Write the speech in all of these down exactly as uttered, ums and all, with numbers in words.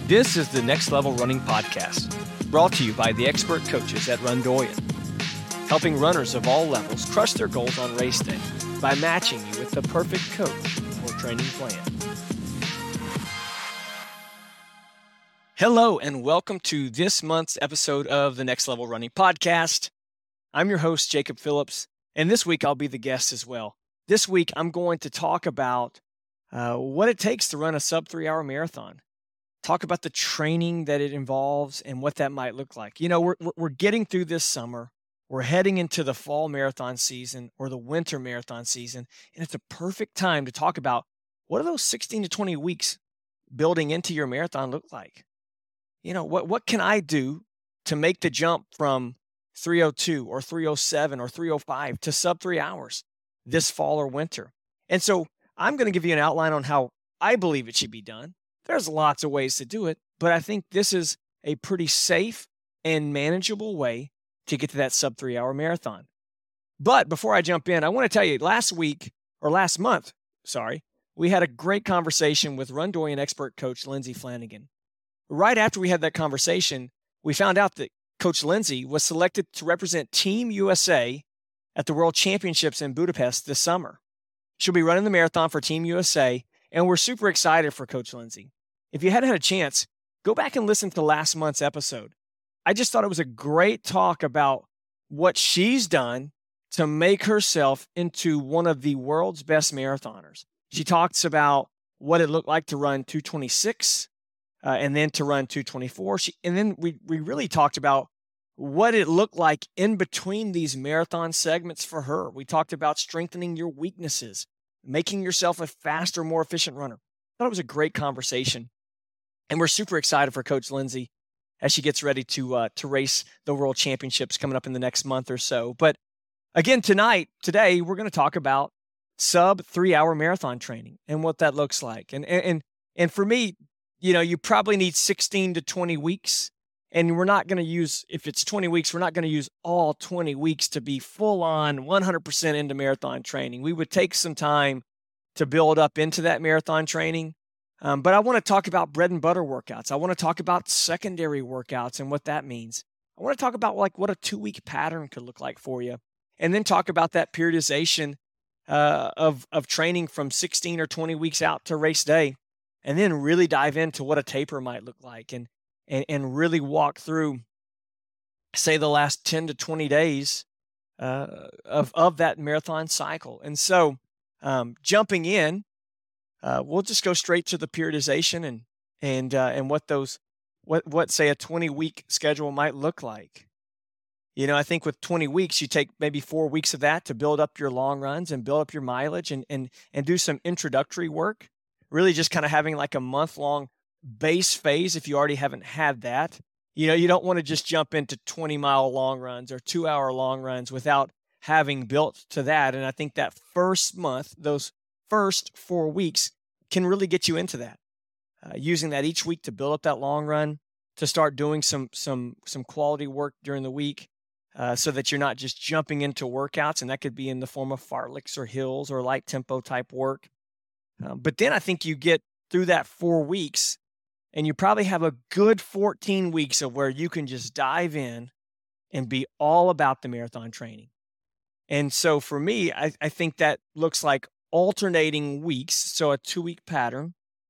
This is the Next Level Running Podcast, brought to you by the expert coaches at Rundoyan, helping runners of all levels crush their goals on race day by matching you with the perfect coach or training plan. Hello, and welcome to this month's episode of the Next Level Running Podcast. I'm your host, Jacob Phillips, and this week I'll be the guest as well. This week I'm going to talk about uh, what it takes to run a sub three hour marathon. Talk about the training that it involves and what that might look like. You know, we're we're getting through this summer. We're heading into the fall marathon season or the winter marathon season, and it's a perfect time to talk about what do those sixteen to twenty weeks building into your marathon look like? You know, what what can I do to make the jump from three oh two or three oh seven or three oh five to sub three hours this fall or winter? And so I'm going to give you an outline on how I believe it should be done. There's lots of ways to do it, but I think this is a pretty safe and manageable way to get to that sub three hour marathon. But before I jump in, I want to tell you last week or last month, sorry, we had a great conversation with Rundoyan expert coach Lindsay Flanagan. Right after we had that conversation, we found out that Coach Lindsay was selected to represent Team U S A at the World Championships in Budapest this summer. She'll be running the marathon for Team U S A, and we're super excited for Coach Lindsay. If you hadn't had a chance, go back and listen to last month's episode. I just thought it was a great talk about what she's done to make herself into one of the world's best marathoners. She talks about what it looked like to run two twenty-six uh, and then to run two twenty-four. She, and then we, we really talked about what it looked like in between these marathon segments for her. We talked about strengthening your weaknesses, making yourself a faster, more efficient runner. I thought it was a great conversation. And we're super excited for Coach Lindsay as she gets ready to uh, to race the World Championships coming up in the next month or so. But again, tonight, today, we're going to talk about sub three hour marathon training and what that looks like. And, and, and for me, you know, you probably need sixteen to twenty weeks. And we're not going to use, if it's twenty weeks, we're not going to use all twenty weeks to be full on one hundred percent into marathon training. We would take some time to build up into that marathon training. Um, but I want to talk about bread and butter workouts. I want to talk about secondary workouts and what that means. I want to talk about like what a two-week pattern could look like for you, and then talk about that periodization uh, of of training from sixteen or twenty weeks out to race day, and then really dive into what a taper might look like, and and and really walk through, say, the last ten to twenty days uh, of of that marathon cycle. And so, um, jumping in. Uh, we'll just go straight to the periodization and and uh, and what those what what say a twenty week schedule might look like. You know, I think with twenty weeks, you take maybe four weeks of that to build up your long runs and build up your mileage and and and do some introductory work. Really, just kind of having like a month long base phase if you already haven't had that. You know, you don't want to just jump into twenty mile long runs or two hour long runs without having built to that. And I think that first month, those first four weeks can really get you into that. Uh, using that each week to build up that long run, to start doing some some some quality work during the week, uh, so that you're not just jumping into workouts, and that could be in the form of fartleks or hills or light tempo type work. Uh, but then I think you get through that four weeks, and you probably have a good fourteen weeks of where you can just dive in and be all about the marathon training. And so for me, I, I think that looks like alternating weeks, so a two-week pattern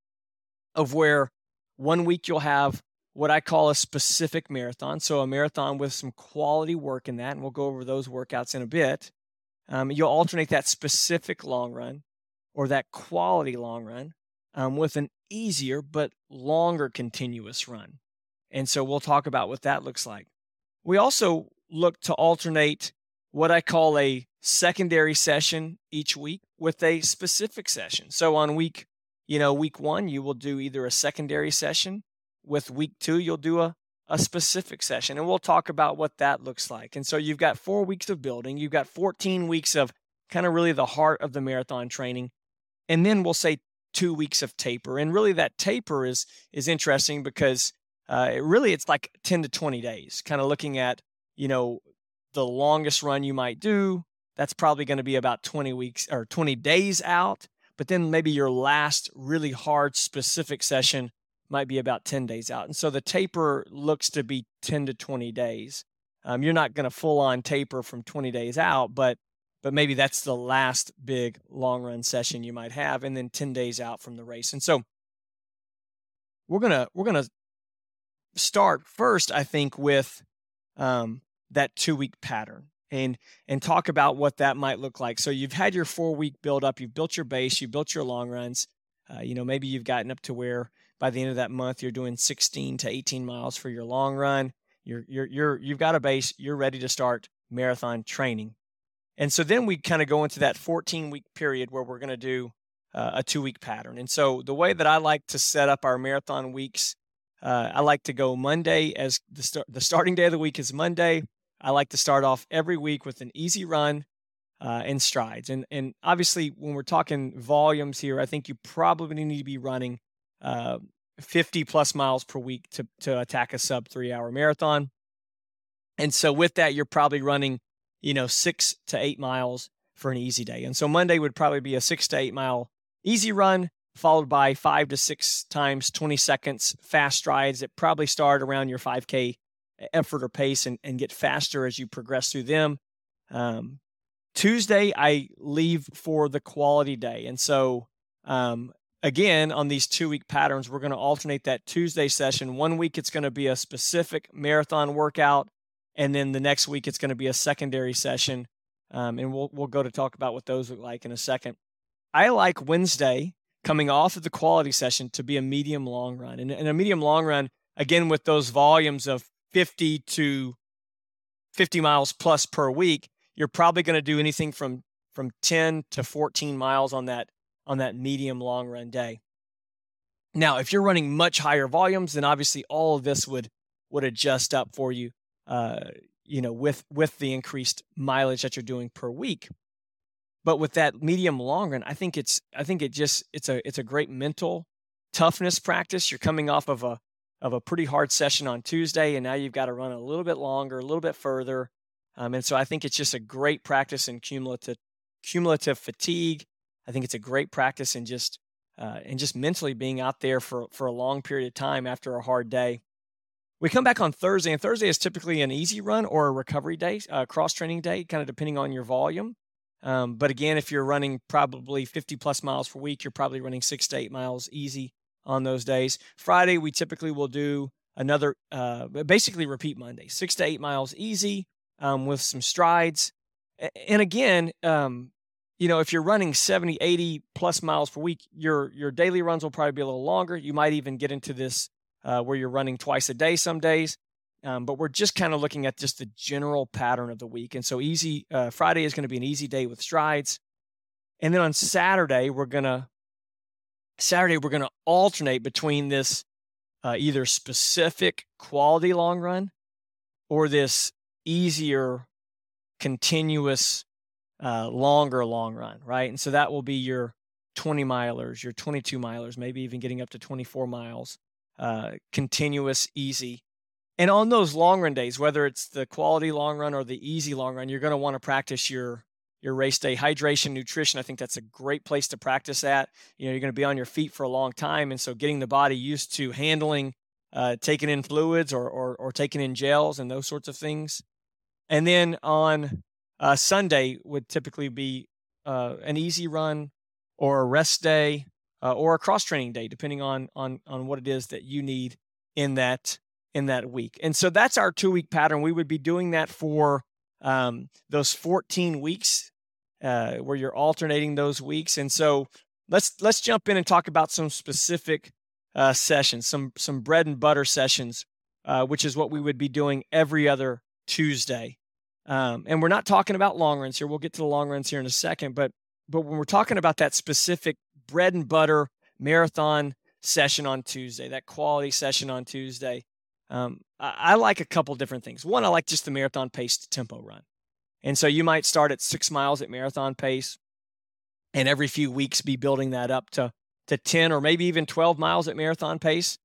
of where one week you'll have what I call a specific marathon, so a marathon with some quality work in that, and we'll go over those workouts in a bit. Um, you'll alternate that specific long run or that quality long run um, with an easier but longer continuous run. And so we'll talk about what that looks like. We also look to alternate what I call a secondary session each week with a specific session. So on week, you know, week one, you will do either a secondary session. With week two, you'll do a, a specific session, and we'll talk about what that looks like. And so you've got four weeks of building. You've got fourteen weeks of kind of really the heart of the marathon training. And then we'll say two weeks of taper. And really that taper is, is interesting because uh, it really, it's like ten to twenty days, kind of looking at, you know, the longest run you might do. That's probably going to be about twenty weeks or twenty days out. But then maybe your last really hard specific session might be about ten days out. And so the taper looks to be ten to twenty days. Um, you're not going to full on taper from twenty days out, but but maybe that's the last big long run session you might have, and then ten days out from the race. And so we're gonna we're gonna start first, I think, with um, that two week pattern and and talk about what that might look like. So you've had your four week build up, you've built your base, you've built your long runs. Uh, you know, maybe you've gotten up to where by the end of that month you're doing sixteen to eighteen miles for your long run. You're you're you're you've got a base. You're ready to start marathon training. And so then we kind of go into that fourteen week period where we're going to do uh, a two week pattern. And so the way that I like to set up our marathon weeks, uh, I like to go Monday as the start. The starting day of the week is Monday. I like to start off every week with an easy run uh, and strides. And and obviously, when we're talking volumes here, I think you probably need to be running uh, fifty plus miles per week to to attack a sub three hour marathon. And so with that, you're probably running, you know, six to eight miles for an easy day. And so Monday would probably be a six to eight mile easy run, followed by five to six times twenty seconds fast strides that probably start around your five K effort or pace and, and get faster as you progress through them. Um, Tuesday, I leave for the quality day. And so, um, again, on these two-week patterns, we're going to alternate that Tuesday session. One week, it's going to be a specific marathon workout. And then the next week, it's going to be a secondary session. Um, and we'll we'll go to talk about what those look like in a second. I like Wednesday, coming off of the quality session, to be a medium long run. And, and a medium long run, again, with those volumes of fifty to fifty miles plus per week, you're probably going to do anything from from ten to fourteen miles on that on that medium long run day. Now, if you're running much higher volumes, then obviously all of this would would adjust up for you, uh, you know, with with the increased mileage that you're doing per week. But with that medium long run, I think it's I think it just it's a it's a great mental toughness practice. You're coming off of a of a pretty hard session on Tuesday, and now you've got to run a little bit longer, a little bit further. Um, and so I think it's just a great practice in cumulative cumulative fatigue. I think it's a great practice in just uh, and just mentally being out there for for a long period of time after a hard day. We come back on Thursday, and Thursday is typically an easy run or a recovery day, uh, cross-training day, kind of depending on your volume. Um, but again, if you're running probably fifty plus miles per week, you're probably running six to eight miles easy on those days. Friday, we typically will do another, uh, basically repeat Monday, six to eight miles easy um, with some strides. And again, um, you know, if you're running seventy, eighty plus miles per week, your your daily runs will probably be a little longer. You might even get into this uh, where you're running twice a day some days. Um, but we're just kind of looking at just the general pattern of the week. And so easy, uh, Friday is going to be an easy day with strides. And then on Saturday, we're going to, Saturday, we're going to alternate between this uh, either specific quality long run or this easier, continuous, uh, longer long run, right? And so that will be your twenty milers, your twenty-two milers, maybe even getting up to twenty-four miles, uh, continuous, easy. And on those long run days, whether it's the quality long run or the easy long run, you're going to want to practice your your race day hydration, nutrition. I think that's a great place to practice that. You know, you're going to be on your feet for a long time, and so getting the body used to handling, uh, taking in fluids or, or or taking in gels and those sorts of things. And then on uh, Sunday would typically be uh, an easy run or a rest day uh, or a cross training day, depending on on on what it is that you need in that. in that week. And so that's our two week pattern. We would be doing that for um, those fourteen weeks uh, where you're alternating those weeks. And so let's, let's jump in and talk about some specific uh, sessions, some, some bread and butter sessions, uh, which is what we would be doing every other Tuesday. Um, and we're not talking about long runs here. We'll get to the long runs here in a second, but, but when we're talking about that specific bread and butter marathon session on Tuesday, that quality session on Tuesday, Um, I, I like a couple different things. One, I like just the marathon paced tempo run. And so you might start at six miles at marathon pace and every few weeks be building that up to, to ten or maybe even twelve miles at marathon pace.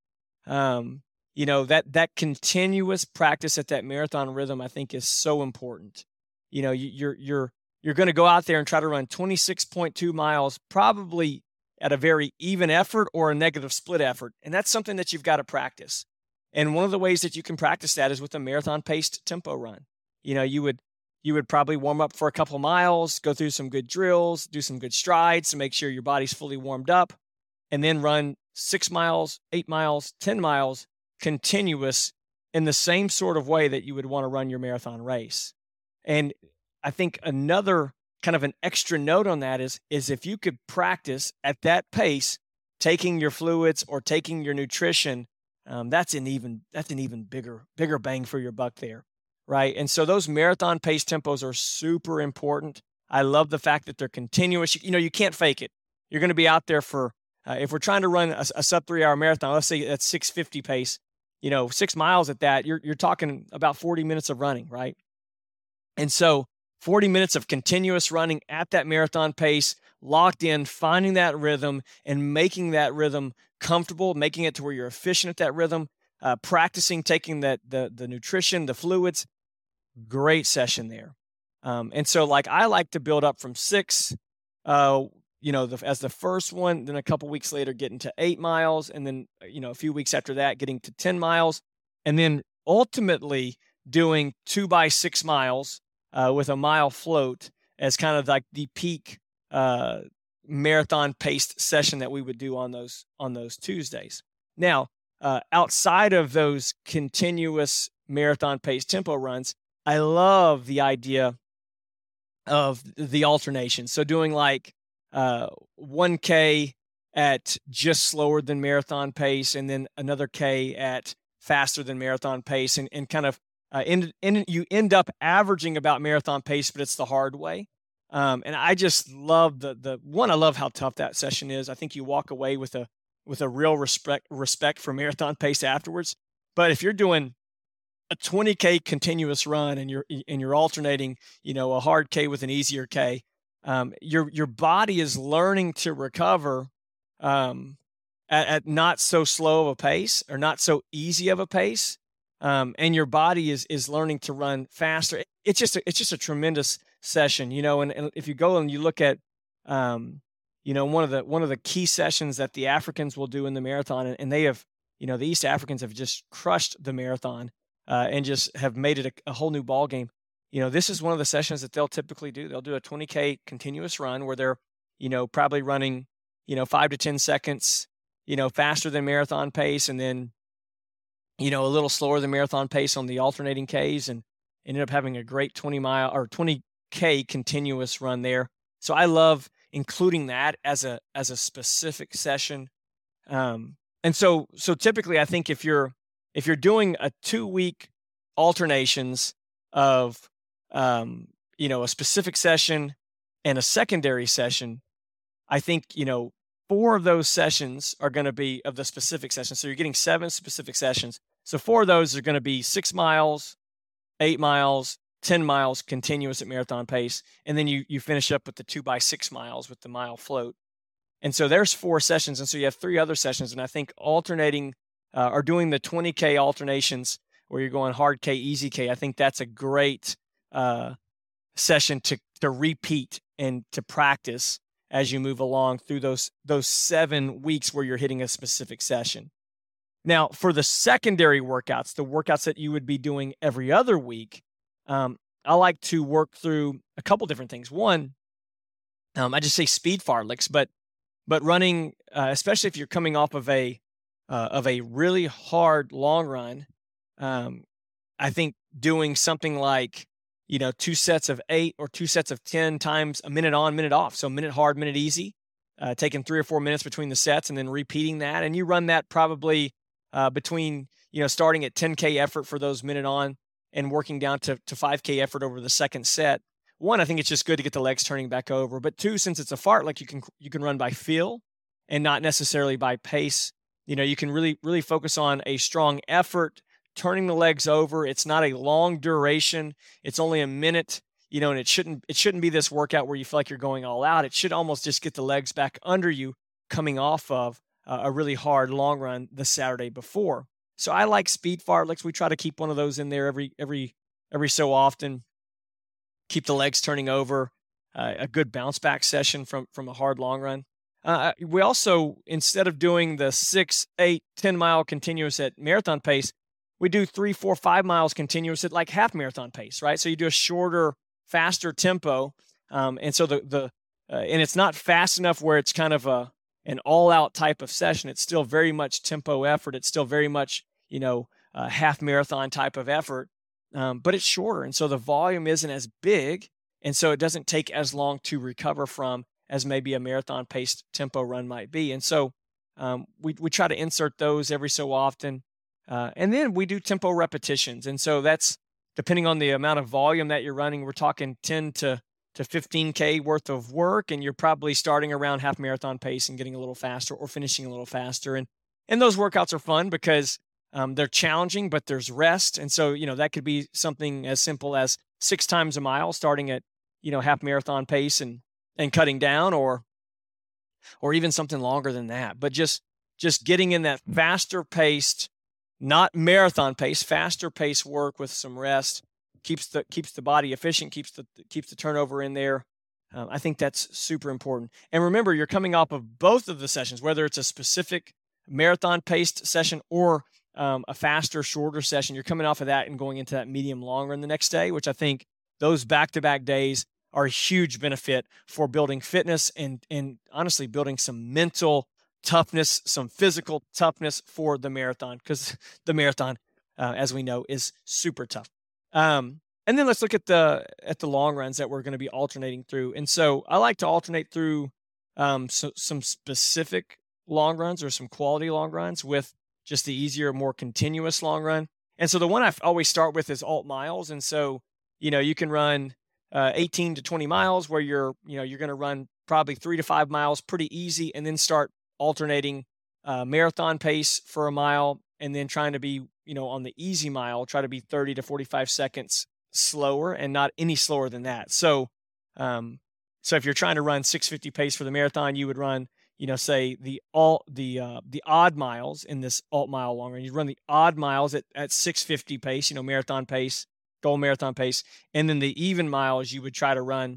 Um, you know, that, that continuous practice at that marathon rhythm, I think is so important. You know, you, you're, you're, you're going to go out there and try to run twenty-six point two miles, probably at a very even effort or a negative split effort. And that's something that you've got to practice. And one of the ways that you can practice that is with a marathon paced tempo run. You know, you would you would probably warm up for a couple miles, go through some good drills, do some good strides to make sure your body's fully warmed up, and then run six miles, eight miles, ten miles continuous in the same sort of way that you would want to run your marathon race. And I think another kind of an extra note on that is, is if you could practice at that pace, taking your fluids or taking your nutrition, um, that's an even that's an even bigger bigger bang for your buck there, right? And so those marathon pace tempos are super important. I love the fact that they're continuous. You, you know, you can't fake it. You're going to be out there for uh, if we're trying to run a, a sub three hour marathon. Let's say that's six fifty pace. You know, six miles at that. You're you're talking about forty minutes of running, right? And so forty minutes of continuous running at that marathon pace, locked in, finding that rhythm and making that rhythm comfortable, making it to where you're efficient at that rhythm, uh, practicing taking that the the nutrition, the fluids, great session there. Um, and so like I like to build up from six, uh, you know, the, as the first one, then a couple weeks later getting to eight miles, and then, you know, a few weeks after that getting to ten miles, and then ultimately doing two by six miles uh, with a mile float as kind of like the peak uh, marathon paced session that we would do on those on those Tuesdays. Now, uh, outside of those continuous marathon paced tempo runs, I love the idea of the alternation. So doing like uh, one K at just slower than marathon pace, and then another K at faster than marathon pace, and, and kind of uh, end, end, you end up averaging about marathon pace, but it's the hard way. Um, and I just love the the one. I love how tough that session is. I think you walk away with a with a real respect respect for marathon pace afterwards. But if you're doing a twenty K continuous run and you're and you're alternating, you know, a hard K with an easier K, um, your your body is learning to recover um, at, at not so slow of a pace or not so easy of a pace, um, and your body is is learning to run faster. It's just a, it's just a tremendous session, you know. And, and if you go and you look at, um, you know, one of the one of the key sessions that the Africans will do in the marathon, and, and they have, you know, the East Africans have just crushed the marathon. Uh, and just have made it a, a whole new ball game. You know, this is one of the sessions that they'll typically do. They'll do a twenty K continuous run where they're, you know, probably running, you know, five to ten seconds, you know, faster than marathon pace, and then, you know, a little slower than marathon pace on the alternating Ks, and ended up having a great twenty mile or twenty K continuous run there. So I love including that as a as a specific session. Um, and so so typically, I think if you're If you're doing a two-week alternations of, um, you know, a specific session and a secondary session, I think, you know, four of those sessions are going to be of the specific session. So you're getting seven specific sessions. So four of those are going to be six miles, eight miles, ten miles continuous at marathon pace. And then you you finish up with the two by six miles with the mile float. And so there's four sessions. And so you have three other sessions. And I think alternating Uh, are doing the twenty K alternations where you're going hard K, easy K. I think that's a great uh, session to to repeat and to practice as you move along through those those seven weeks where you're hitting a specific session. Now, for the secondary workouts, the workouts that you would be doing every other week, um, I like to work through a couple different things. One, um, I just say speed fartleks, but but running, uh, especially if you're coming off of a Uh, of a really hard long run, um, I think doing something like, you know, two sets of eight or two sets of ten times a minute on, minute off. So minute hard, minute easy, uh, taking three or four minutes between the sets and then repeating that. And you run that probably uh, between, you know, starting at ten K effort for those minute on and working down to, to five K effort over the second set. One, I think it's just good to get the legs turning back over. But two, since it's a fartlek, you can you can run by feel and not necessarily by pace. You know, you can really, really focus on a strong effort, turning the legs over. It's not a long duration. It's only a minute, you know, and it shouldn't, it shouldn't be this workout where you feel like you're going all out. It should almost just get the legs back under you coming off of uh, a really hard long run the Saturday before. So I like speed fartleks. We try to keep one of those in there every, every, every so often. Keep the legs turning over, uh, a good bounce back session from, from a hard long run. Uh, we also, instead of doing the six, eight, ten mile continuous at marathon pace, we do three, four, five miles continuous at like half marathon pace, right? So you do a shorter, faster tempo. Um, and so the, the, uh, and it's not fast enough where it's kind of a, an all out type of session. It's still very much tempo effort. It's still very much, you know, a half marathon type of effort. Um, but it's shorter. And so the volume isn't as big. And so it doesn't take as long to recover from as maybe a marathon paced tempo run might be. And so um, we, we try to insert those every so often. Uh, and then we do tempo repetitions. And so that's depending on the amount of volume that you're running. We're talking ten to fifteen K worth of work. And you're probably starting around half marathon pace and getting a little faster or finishing a little faster. And, and those workouts are fun because um, they're challenging, but there's rest. And so, you know, that could be something as simple as six times a mile, starting at, you know, half marathon pace and, and cutting down, or, or even something longer than that, but just, just getting in that faster paced, not marathon pace, faster pace work with some rest keeps the, keeps the body efficient, keeps the, keeps the turnover in there. Um, I think that's super important. And remember, you're coming off of both of the sessions, whether it's a specific marathon paced session or um, a faster, shorter session. You're coming off of that and going into that medium long run the next day, which I think those back-to-back days are a huge benefit for building fitness and, and honestly building some mental toughness, some physical toughness for the marathon, because the marathon, uh, as we know, is super tough. Um, and then let's look at the at the long runs that we're going to be alternating through. And so I like to alternate through um, so, some specific long runs or some quality long runs with just the easier, more continuous long run. And so the one I always start with is alt miles. And so, you know, you can run uh, eighteen to twenty miles where you're, you know, you're going to run probably three to five miles pretty easy, and then start alternating uh, marathon pace for a mile, and then trying to be, you know, on the easy mile, try to be thirty to forty-five seconds slower and not any slower than that. So, um, so if you're trying to run six fifty pace for the marathon, you would run, you know, say the all the uh, the odd miles in this alt mile long run. You run the odd miles at, at six fifty pace, you know, marathon pace, goal marathon pace, and then the even miles you would try to run,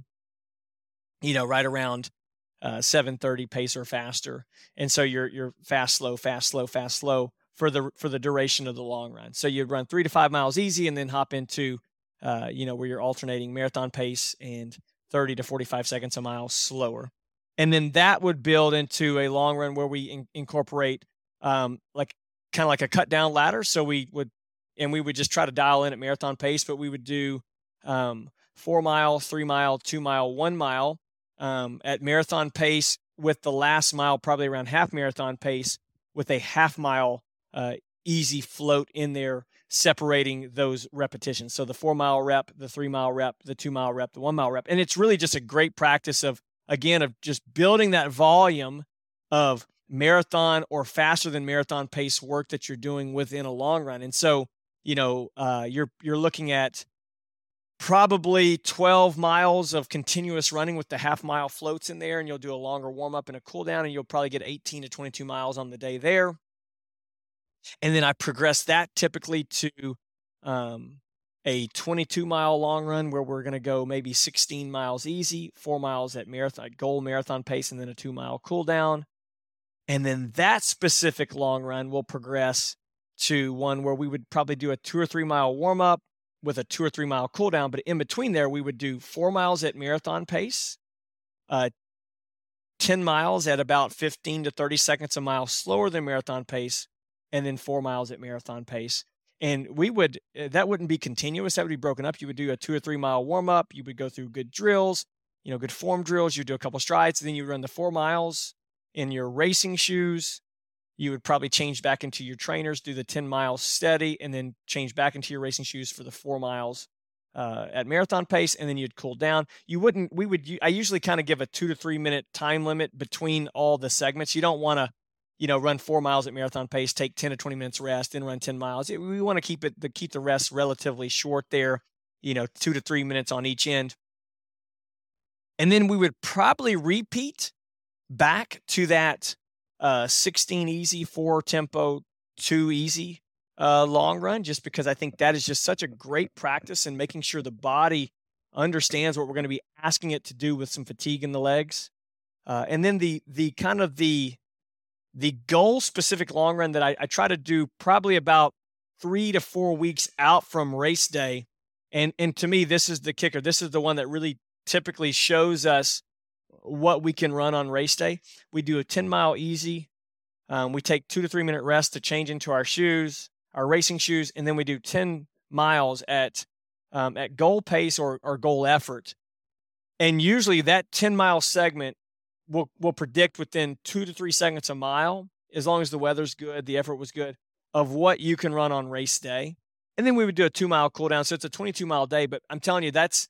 you know, right around uh, seven thirty pace or faster. And so you're you're fast, slow, fast, slow, fast, slow for the for the duration of the long run. So you'd run three to five miles easy, and then hop into uh, you know, where you're alternating marathon pace and thirty to forty-five seconds a mile slower. And then that would build into a long run where we in, incorporate um, like kind of like a cut down ladder. So we would, and we would just try to dial in at marathon pace, but we would do um, four mile, three mile, two mile, one mile um, at marathon pace, with the last mile probably around half marathon pace, with a half mile uh, easy float in there, separating those repetitions. So the four mile rep, the three mile rep, the two mile rep, the one mile rep. And it's really just a great practice of, again, of just building that volume of marathon or faster than marathon pace work that you're doing within a long run. And so, you know, uh, you're, you're looking at probably twelve miles of continuous running with the half mile floats in there, and you'll do a longer warm up and a cool down, and you'll probably get eighteen to twenty-two miles on the day there. And then I progress that typically to um, a twenty-two mile long run where we're going to go maybe sixteen miles easy, four miles at marathon, goal marathon pace, and then a two mile cool down. And then that specific long run will progress to one where we would probably do a two or three mile warm up with a two or three mile cool down. But in between there, we would do four miles at marathon pace, uh, ten miles at about fifteen to thirty seconds a mile slower than marathon pace, and then four miles at marathon pace. And we would, that wouldn't be continuous. That would be broken up. You would do a two or three mile warm up. You would go through good drills, you know, good form drills. You do a couple strides, and then you run the four miles in your racing shoes. You would probably change back into your trainers, do the ten miles steady, and then change back into your racing shoes for the four miles uh, at marathon pace. And then you'd cool down. You wouldn't, we would, I usually kind of give a two to three minute time limit between all the segments. You don't want to, you know, run four miles at marathon pace, take ten to twenty minutes rest, then run ten miles. We want to keep it, the, keep the rest relatively short there, you know, two to three minutes on each end. And then we would probably repeat back to that uh, sixteen easy, four tempo, two easy uh, long run, just because I think that is just such a great practice in making sure the body understands what we're going to be asking it to do with some fatigue in the legs. Uh, and then the the kind of the the goal specific long run that I, I try to do probably about three to four weeks out from race day. And and to me, this is the kicker. This is the one that really typically shows us what we can run on race day. We do a ten mile easy. Um, we take two to three minute rest to change into our shoes, our racing shoes, and then we do ten miles at um, at goal pace or, or goal effort. And usually that ten mile segment will will predict within two to three seconds a mile, as long as the weather's good, the effort was good, of what you can run on race day. And then we would do a two mile cool down. So it's a twenty-two mile day, but I'm telling you, that's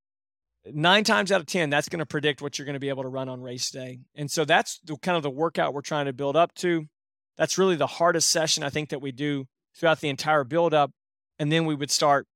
nine times out of ten, that's going to predict what you're going to be able to run on race day. And so that's the kind of the workout we're trying to build up to. That's really the hardest session I think that we do throughout the entire build up. And then we would start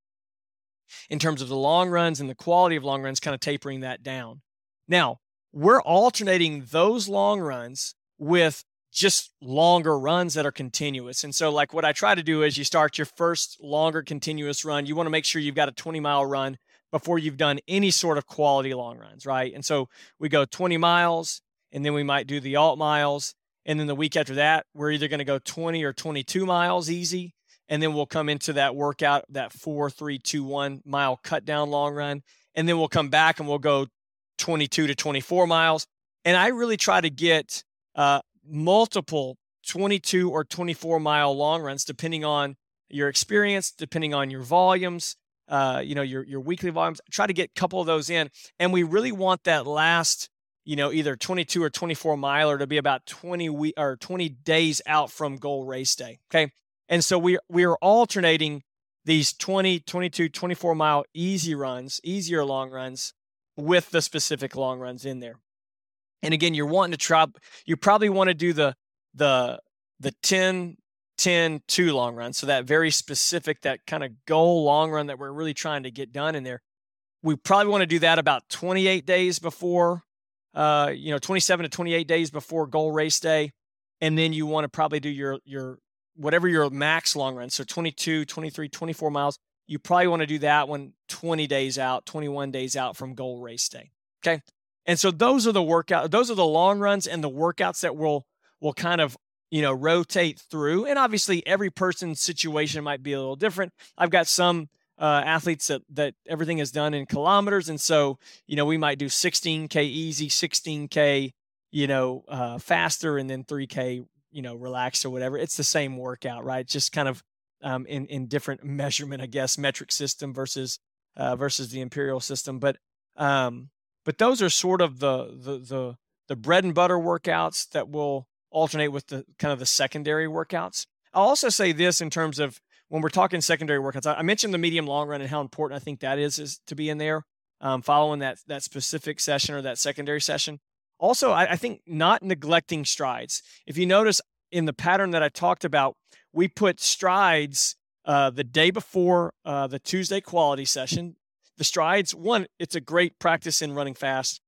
in terms of the long runs and the quality of long runs, kind of tapering that down. Now, we're alternating those long runs with just longer runs that are continuous. And so like what I try to do is you start your first longer continuous run. You want to make sure you've got a twenty mile run before you've done any sort of quality long runs, right? And so we go twenty miles, and then we might do the alt miles. And then the week after that, we're either going to go twenty or twenty-two miles easy. And then we'll come into that workout, that four, three, two, one mile cut down long run. And then we'll come back and we'll go twenty-two to twenty-four miles. And I really try to get uh, multiple twenty-two or twenty-four mile long runs, depending on your experience, depending on your volumes, uh, you know, your, your weekly volumes. Try to get a couple of those in. And we really want that last, you know, either twenty-two or twenty-four miler to be about twenty we or twenty days out from goal race day. Okay. And so we, we are alternating these twenty, twenty-two, twenty-four mile easy runs, easier long runs with the specific long runs in there. And again, you're wanting to try, you probably want to do the, the, the ten, ten, two long run. So that very specific, that kind of goal long run that we're really trying to get done in there. We probably want to do that about twenty-eight days before, uh, you know, twenty-seven to twenty-eight days before goal race day. And then you want to probably do your, your, whatever your max long run. So twenty-two, twenty-three, twenty-four miles. You probably want to do that one twenty days out, twenty-one days out from goal race day. Okay. And so those are the workout, those are the long runs and the workouts that will, will kind of, you know, rotate through. And obviously every person's situation might be a little different. I've got some uh, athletes that, that everything is done in kilometers. And so, you know, we might do sixteen K easy, sixteen K, you know, uh, faster, and then three K, you know, relaxed or whatever. It's the same workout, right? Just kind of um, in, in different measurement, I guess, metric system versus, uh, versus the imperial system. But, um, but those are sort of the, the, the, the bread and butter workouts that will alternate with the kind of the secondary workouts. I'll also say this in terms of when we're talking secondary workouts, I mentioned the medium long run and how important I think that is, is to be in there, um, following that, that specific session or that secondary session. Also, I, I think not neglecting strides. If you notice in the pattern that I talked about, we put strides uh, the day before uh, the Tuesday quality session. The strides, one, it's a great practice in running fast.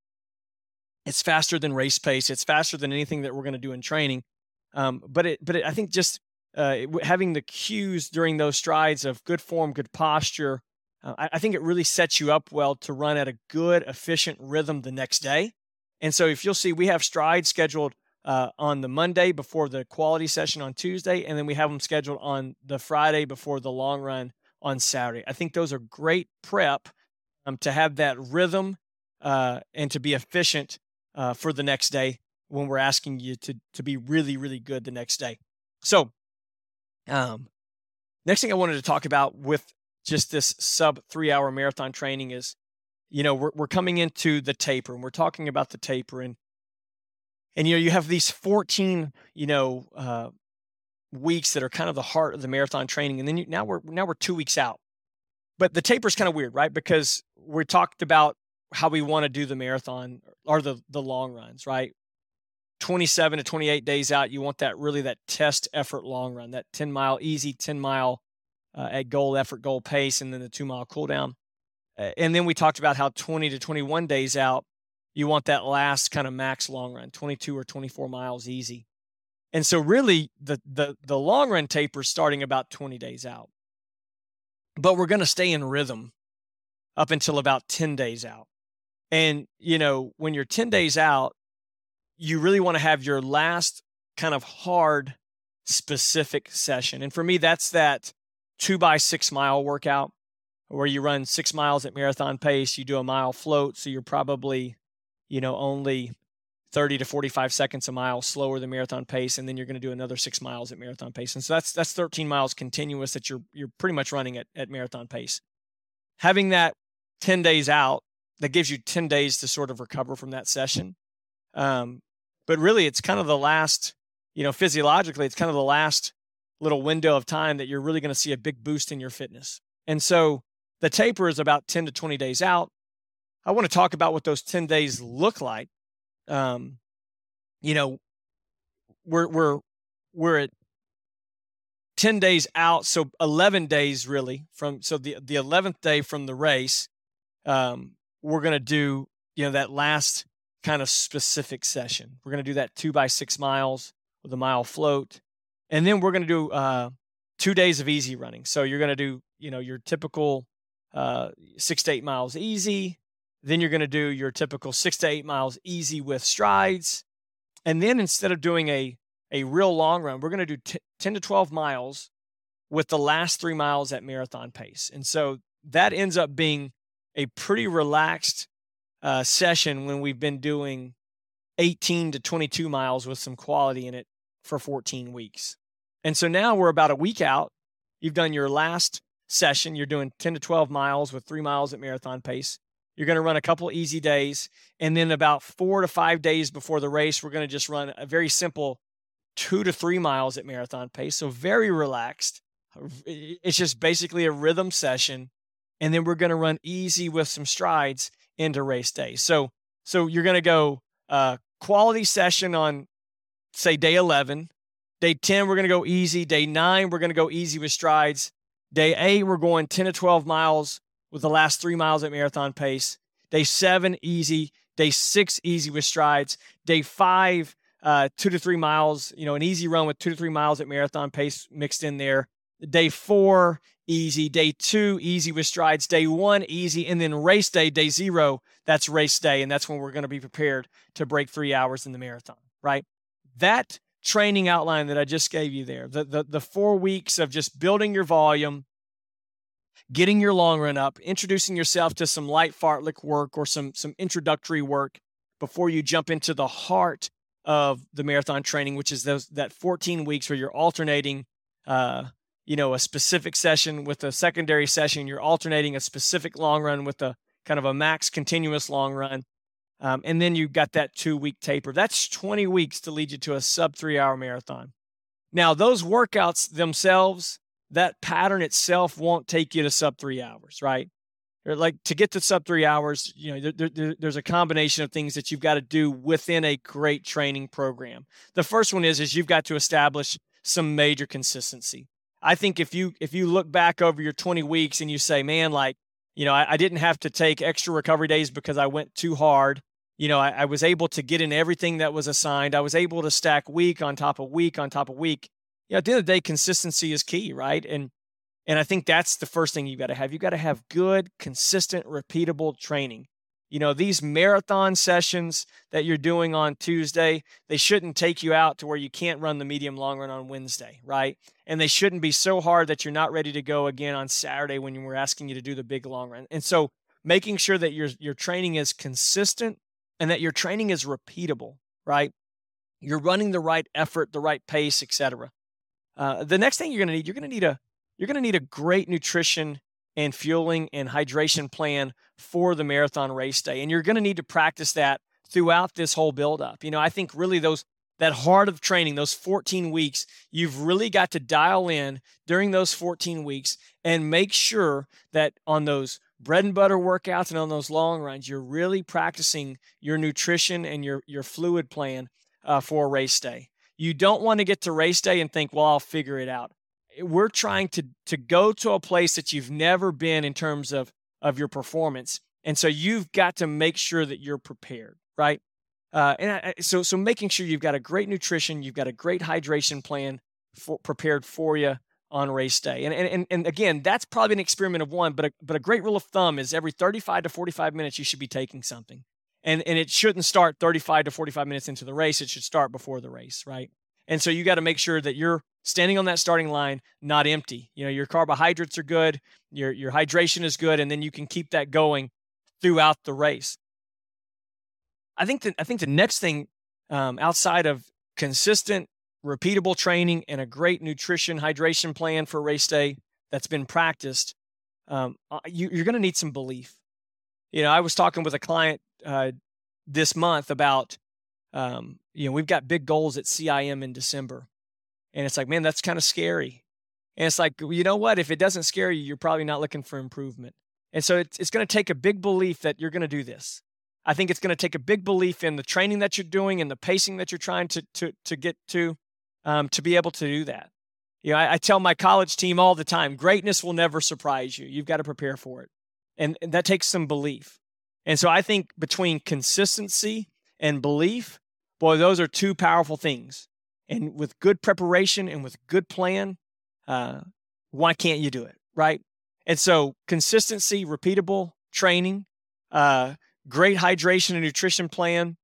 It's faster than race pace. It's faster than anything that we're going to do in training. Um, but it, but it, I think just uh, it, having the cues during those strides of good form, good posture, uh, I, I think it really sets you up well to run at a good, efficient rhythm the next day. And so if you'll see, we have strides scheduled uh, on the Monday before the quality session on Tuesday, and then we have them scheduled on the Friday before the long run on Saturday. I think those are great prep um, to have that rhythm uh, and to be efficient uh, for the next day when we're asking you to to be really, really good the next day. So um, next thing I wanted to talk about with just this sub three hour marathon training is, you know, we're we're coming into the taper, and we're talking about the taper, and and you know, you have these fourteen, you know, uh, weeks that are kind of the heart of the marathon training, and then you, now we're now we're two weeks out. But the taper is kind of weird, right? Because we talked about how we want to do the marathon or the the long runs, right? twenty-seven to twenty-eight days out, you want that really that test effort long run, that ten mile easy, ten mile uh, at goal effort, goal pace, and then the two mile cool down. Uh, and then we talked about how twenty to twenty-one days out, you want that last kind of max long run, twenty-two or twenty-four miles easy. And so really the, the, the long run taper is starting about twenty days out, but we're going to stay in rhythm up until about ten days out. And, you know, when you're ten days out, you really want to have your last kind of hard specific session. And for me, that's that two by six mile workout where you run six miles at marathon pace, you do a mile float. So you're probably, you know, only thirty to forty-five seconds a mile slower than marathon pace. And then you're going to do another six miles at marathon pace. And so that's, that's thirteen miles continuous that you're, you're pretty much running at, at marathon pace. Having that ten days out, that gives you ten days to sort of recover from that session. Um, but really it's kind of the last, you know, physiologically, it's kind of the last little window of time that you're really going to see a big boost in your fitness. And so the taper is about ten to twenty days out. I want to talk about what those ten days look like. Um, you know, we're, we're, we're at ten days out. So eleven days really from, so the, the eleventh day from the race, um, we're going to do, you know, that last kind of specific session. We're going to do that two by six miles with a mile float. And then we're going to do, uh, two days of easy running. So you're going to do, you know, your typical, uh, six to eight miles easy. Then you're going to do your typical six to eight miles easy with strides. And then instead of doing a, a real long run, we're going to do t- ten to twelve miles with the last three miles at marathon pace. And so that ends up being a pretty relaxed uh, session when we've been doing eighteen to twenty-two miles with some quality in it for fourteen weeks. And so now we're about a week out. You've done your last session. You're doing ten to twelve miles with three miles at marathon pace. You're going to run a couple easy days. And then about four to five days before the race, we're going to just run a very simple two to three miles at marathon pace. So very relaxed. It's just basically a rhythm session. And then we're going to run easy with some strides into race day. So, so you're going to go uh, quality session on, say, day eleven. Day ten, we're going to go easy. Day nine, we're going to go easy with strides. Day eight, we're going ten to twelve miles with the last three miles at marathon pace. Day seven, easy. Day six, easy with strides. Day five, uh, two to three miles, you know, an easy run with two to three miles at marathon pace mixed in there. Day four, easy. Day two, easy with strides. Day one, easy. And then race day, day zero, that's race day. And that's when we're going to be prepared to break three hours in the marathon, right? That training outline that I just gave you there, the, the, the four weeks of just building your volume, getting your long run up, introducing yourself to some light fartlek work or some, some introductory work before you jump into the heart of the marathon training, which is those, that fourteen weeks where you're alternating, uh, you know, a specific session with a secondary session. You're alternating a specific long run with a kind of a max continuous long run. Um, and then you've got that two-week taper. That's twenty weeks to lead you to a sub three-hour marathon. Now, those workouts themselves, that pattern itself won't take you to sub three hours, right? Or like to get to sub three hours, you know, there, there, there's a combination of things that you've got to do within a great training program. The first one is, is you've got to establish some major consistency. I think if you if you look back over your twenty weeks and you say, man, like, you know, I, I didn't have to take extra recovery days because I went too hard. You know, I, I was able to get in everything that was assigned. I was able to stack week on top of week on top of week. You know, at the end of the day, consistency is key, right? And and I think that's the first thing you've got to have. You've got to have good, consistent, repeatable training. You know, these marathon sessions that you're doing on Tuesday, they shouldn't take you out to where you can't run the medium long run on Wednesday, right? And they shouldn't be so hard that you're not ready to go again on Saturday when we're asking you to do the big long run. And so making sure that your your training is consistent and that your training is repeatable, right? You're running the right effort, the right pace, et cetera. Uh, the next thing you're going to need, you're going to need a you're going to need a great nutrition and fueling and hydration plan for the marathon race day. And you're going to need to practice that throughout this whole buildup. You know, I think really those, that heart of training, those fourteen weeks, you've really got to dial in during those fourteen weeks and make sure that on those bread and butter workouts and on those long runs, you're really practicing your nutrition and your, your fluid plan uh, for race day. You don't want to get to race day and think, well, I'll figure it out. We're trying to to go to a place that you've never been in terms of, of your performance. And so you've got to make sure that you're prepared, right? Uh, and I, so so making sure you've got a great nutrition, you've got a great hydration plan for, prepared for you on race day. And, and and again, that's probably an experiment of one, but a, but a great rule of thumb is every thirty-five to forty-five minutes, you should be taking something. And, and it shouldn't start thirty-five to forty-five minutes into the race. It should start before the race, right? And so you got to make sure that you're standing on that starting line, not empty. You know, your carbohydrates are good, your, your hydration is good, and then you can keep that going throughout the race. I think that I think the next thing um, outside of consistent, repeatable training and a great nutrition hydration plan for race day that's been practiced, um, you, you're going to need some belief. You know, I was talking with a client uh, this month about, um, you know, we've got big goals at C I M in December. And it's like, man, that's kind of scary. And it's like, well, you know what? If it doesn't scare you, you're probably not looking for improvement. And so it's, it's going to take a big belief that you're going to do this. I think it's going to take a big belief in the training that you're doing and the pacing that you're trying to to to get to, um, to be able to do that. You know, I, I tell my college team all the time, greatness will never surprise you. You've got to prepare for it. And, and that takes some belief. And so I think between consistency and belief, boy, those are two powerful things. And with good preparation and with good plan, uh, why can't you do it, right? And so consistency, repeatable training, uh, great hydration and nutrition plan,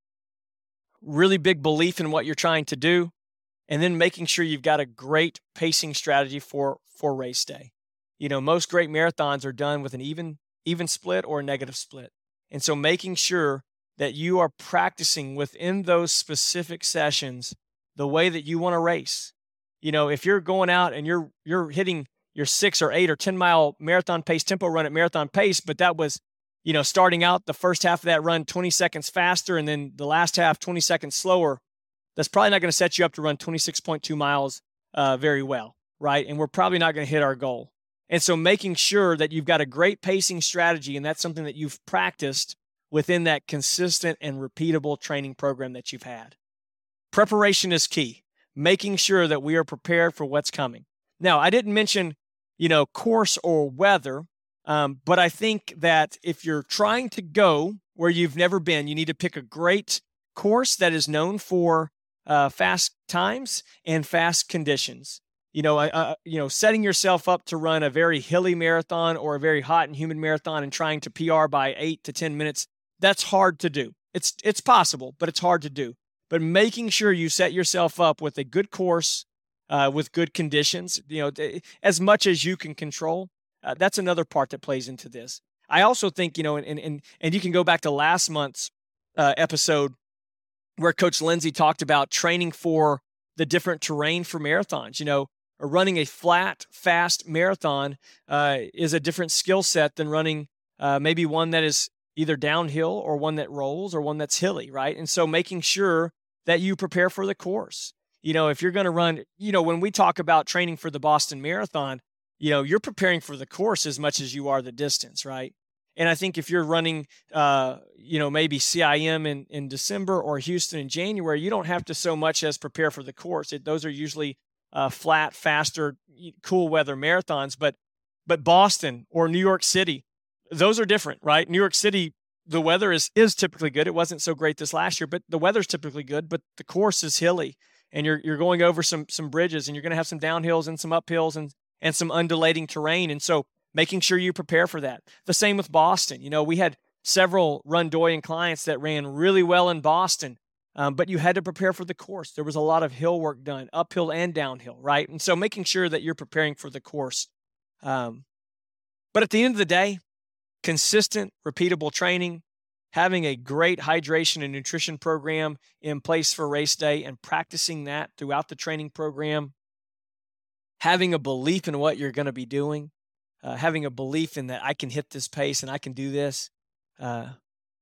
really big belief in what you're trying to do, and then making sure you've got a great pacing strategy for, for race day. You know, most great marathons are done with an even, even split or a negative split. And so making sure that you are practicing within those specific sessions the way that you want to race. You know, if you're going out and you're you're hitting your six or eight or ten mile marathon pace tempo run at marathon pace, but that was, you know, starting out the first half of that run twenty seconds faster and then the last half twenty seconds slower, that's probably not going to set you up to run twenty-six point two miles uh, very well, right? And we're probably not going to hit our goal. And so making sure that you've got a great pacing strategy, and that's something that you've practiced within that consistent and repeatable training program that you've had. Preparation is key, making sure that we are prepared for what's coming. Now, I didn't mention, you know, course or weather, um, but I think that if you're trying to go where you've never been, you need to pick a great course that is known for uh, fast times and fast conditions. You know, uh, you know, setting yourself up to run a very hilly marathon or a very hot and humid marathon and trying to P R by eight to ten minutes, that's hard to do. It's it's possible, but it's hard to do. But making sure you set yourself up with a good course, uh, with good conditions, you know, as much as you can control, uh, that's another part that plays into this. I also think, you know, and and and you can go back to last month's uh, episode where Coach Lindsay talked about training for the different terrain for marathons. You know, running a flat, fast marathon uh, is a different skill set than running uh, maybe one that is either downhill or one that rolls or one that's hilly, right? And so making sure that you prepare for the course. You know, if you're going to run, you know, when we talk about training for the Boston Marathon, you know, you're preparing for the course as much as you are the distance, right? And I think if you're running, uh, you know, maybe C I M in, in December or Houston in January, you don't have to so much as prepare for the course. It, those are usually uh, flat, faster, cool weather marathons. But but Boston or New York City, those are different, right? New York City, the weather is is typically good. It wasn't so great this last year, but the weather's typically good. But the course is hilly, and you're you're going over some some bridges, and you're going to have some downhills and some uphills and and some undulating terrain. And so making sure you prepare for that. The same with Boston. You know, we had several Rundoyan clients that ran really well in Boston, um, but you had to prepare for the course. There was a lot of hill work done, uphill and downhill, right? And so making sure that you're preparing for the course. Um, but at the end of the day, consistent, repeatable training, having a great hydration and nutrition program in place for race day and practicing that throughout the training program, having a belief in what you're going to be doing, uh, having a belief in that I can hit this pace and I can do this. Uh,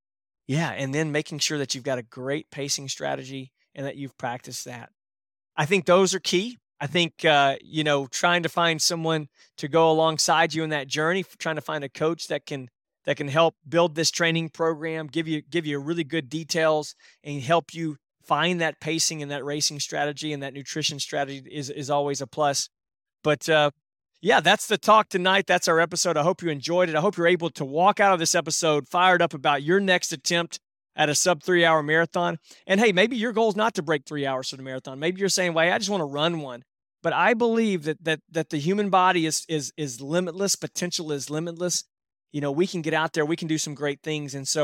yeah, and then making sure that you've got a great pacing strategy and that you've practiced that. I think those are key. I think, uh, you know, trying to find someone to go alongside you in that journey, trying to find a coach that can that can help build this training program, give you give you really good details and help you find that pacing and that racing strategy and that nutrition strategy is, is always a plus. But uh, yeah, that's the talk tonight. That's our episode. I hope you enjoyed it. I hope you're able to walk out of this episode fired up about your next attempt at a sub three hour marathon. And hey, maybe your goal is not to break three hours for the marathon. Maybe you're saying, well, hey, I just want to run one. But I believe that that that the human body is is is limitless. Potential is limitless. You know, we can get out there. We can do some great things. And so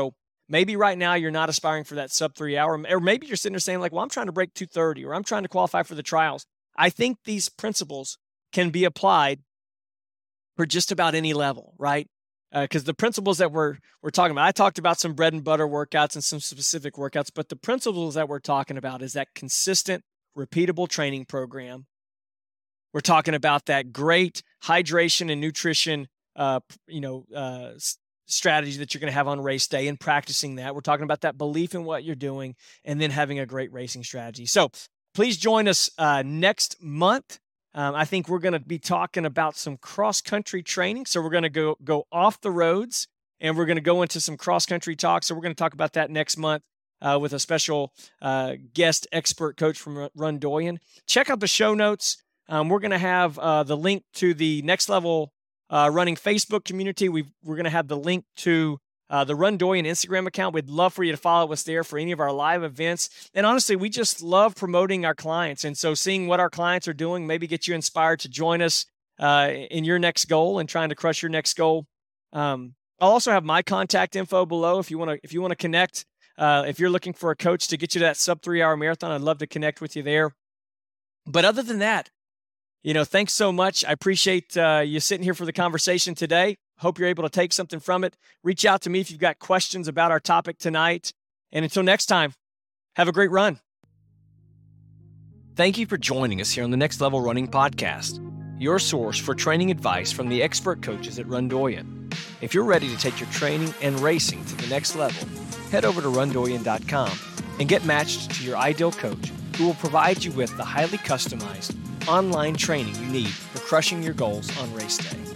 Maybe right now you're not aspiring for that sub three hour, or maybe you're sitting there saying like, well, I'm trying to break two thirty, or I'm trying to qualify for the trials. I think these principles can be applied for just about any level, right? Because uh, the principles that we're we're talking about, I talked about some bread and butter workouts and some specific workouts, but the principles that we're talking about is that consistent, repeatable training program. We're talking about that great hydration and nutrition, uh, you know, uh, strategy that you're going to have on race day and practicing that. We're talking about that belief in what you're doing and then having a great racing strategy. So please join us uh, next month. Um, I think we're going to be talking about some cross-country training. So we're going to go go off the roads and we're going to go into some cross-country talk. So we're going to talk about that next month uh, with a special uh, guest expert coach from Rundoyen. Check out the show notes. Um, we're going to have uh, the link to the Next Level uh, Running Facebook community. We've, we're going to have the link to uh, the Rundoyen Instagram account. We'd love for you to follow us there for any of our live events. And honestly, we just love promoting our clients. And so seeing what our clients are doing, maybe get you inspired to join us uh, in your next goal and trying to crush your next goal. Um, I'll also have my contact info below if you want to if you want to connect. Uh, if you're looking for a coach to get you to that sub three hour marathon, I'd love to connect with you there. But other than that, you know, thanks so much. I appreciate uh, you sitting here for the conversation today. Hope you're able to take something from it. Reach out to me if you've got questions about our topic tonight. And until next time, have a great run. Thank you for joining us here on the Next Level Running Podcast, your source for training advice from the expert coaches at Rundoyen. If you're ready to take your training and racing to the next level, head over to rundoyen dot com and get matched to your ideal coach who will provide you with the highly customized online training you need for crushing your goals on race day.